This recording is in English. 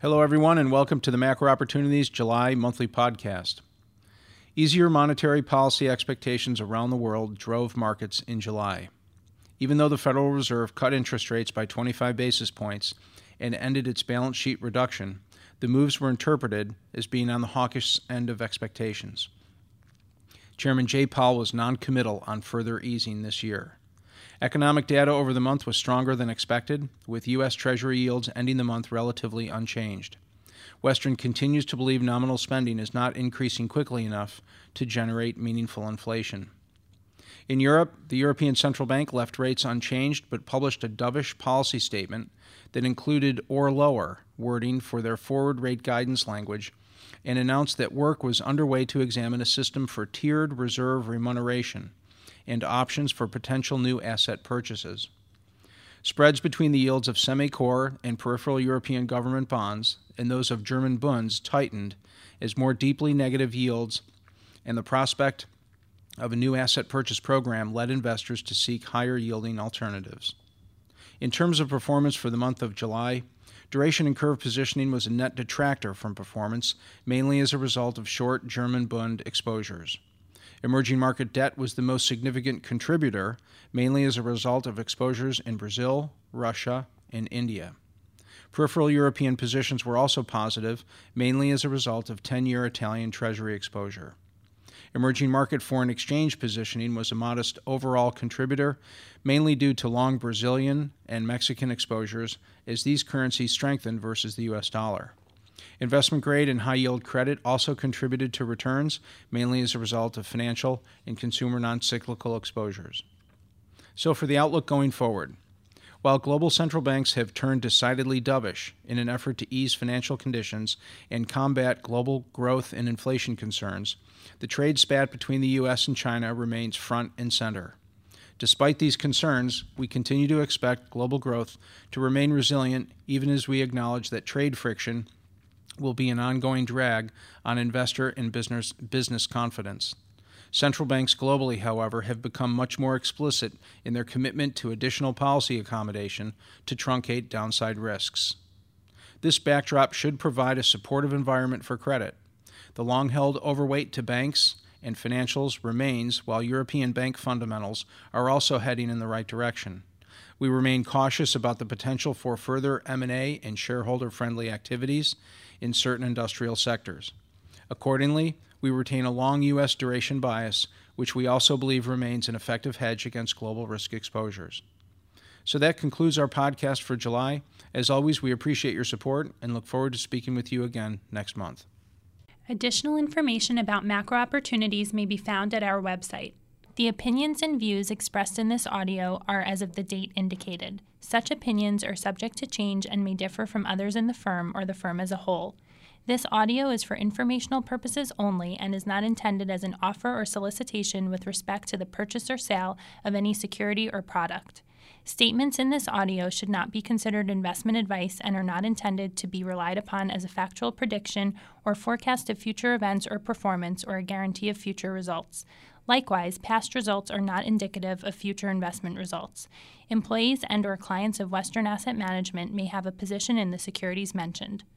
Hello, everyone, and welcome to the Macro Opportunities July monthly podcast. Easier monetary policy expectations around the world drove markets in July. Even though the Federal Reserve cut interest rates by 25 basis points and ended its balance sheet reduction, the moves were interpreted as being on the hawkish end of expectations. Chairman Jay Powell was non-committal on further easing this year. Economic data over the month was stronger than expected, with U.S. Treasury yields ending the month relatively unchanged. Western continues to believe nominal spending is not increasing quickly enough to generate meaningful inflation. In Europe, the European Central Bank left rates unchanged but published a dovish policy statement that included "or lower" wording for their forward rate guidance language and announced that work was underway to examine a system for tiered reserve remuneration and options for potential new asset purchases. Spreads between the yields of semi-core and peripheral European government bonds and those of German Bunds tightened as more deeply negative yields and the prospect of a new asset purchase program led investors to seek higher-yielding alternatives. In terms of performance for the month of July, duration and curve positioning was a net detractor from performance, mainly as a result of short German Bund exposures. Emerging market debt was the most significant contributor, mainly as a result of exposures in Brazil, Russia, and India. Peripheral European positions were also positive, mainly as a result of 10-year Italian Treasury exposure. Emerging market foreign exchange positioning was a modest overall contributor, mainly due to long Brazilian and Mexican exposures as these currencies strengthened versus the U.S. dollar. Investment grade and high-yield credit also contributed to returns, mainly as a result of financial and consumer non-cyclical exposures. So for the outlook going forward, while global central banks have turned decidedly dovish in an effort to ease financial conditions and combat global growth and inflation concerns, the trade spat between the U.S. and China remains front and center. Despite these concerns, we continue to expect global growth to remain resilient even as we acknowledge that trade friction will be an ongoing drag on investor and business confidence. Central banks globally, however, have become much more explicit in their commitment to additional policy accommodation to truncate downside risks. This backdrop should provide a supportive environment for credit. The long-held overweight to banks and financials remains, while European bank fundamentals are also heading in the right direction. We remain cautious about the potential for further M&A and shareholder-friendly activities in certain industrial sectors. Accordingly, we retain a long U.S. duration bias, which we also believe remains an effective hedge against global risk exposures. So that concludes our podcast for July. As always, we appreciate your support and look forward to speaking with you again next month. Additional information about macro opportunities may be found at our website. The opinions and views expressed in this audio are as of the date indicated. Such opinions are subject to change and may differ from others in the firm or the firm as a whole. This audio is for informational purposes only and is not intended as an offer or solicitation with respect to the purchase or sale of any security or product. Statements in this audio should not be considered investment advice and are not intended to be relied upon as a factual prediction or forecast of future events or performance or a guarantee of future results. Likewise, past results are not indicative of future investment results. Employees and/or clients of Western Asset Management may have a position in the securities mentioned.